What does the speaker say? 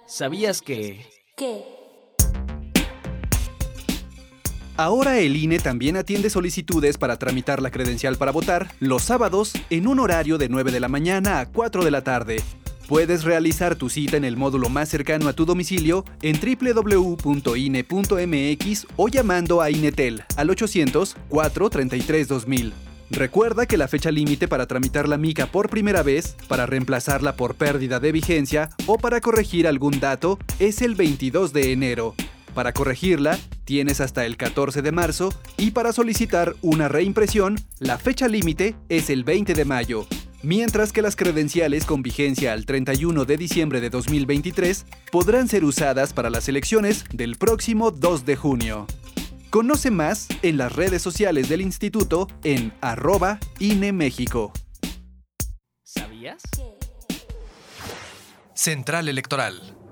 ¿Sabías que...? ¿Qué? Ahora el INE también atiende solicitudes para tramitar la credencial para votar los sábados en un horario de 9 de la mañana a 4 de la tarde. Puedes realizar tu cita en el módulo más cercano a tu domicilio en www.ine.mx o llamando a Inetel al 800-433-2000. Recuerda que la fecha límite para tramitar la mica por primera vez, para reemplazarla por pérdida de vigencia o para corregir algún dato es el 22 de enero. Para corregirla, tienes hasta el 14 de marzo y para solicitar una reimpresión, la fecha límite es el 20 de mayo. Mientras que las credenciales con vigencia al 31 de diciembre de 2023 podrán ser usadas para las elecciones del próximo 2 de junio. Conoce más en las redes sociales del instituto en @INEMéxico. ¿Sabías? ¿Qué? Central Electoral.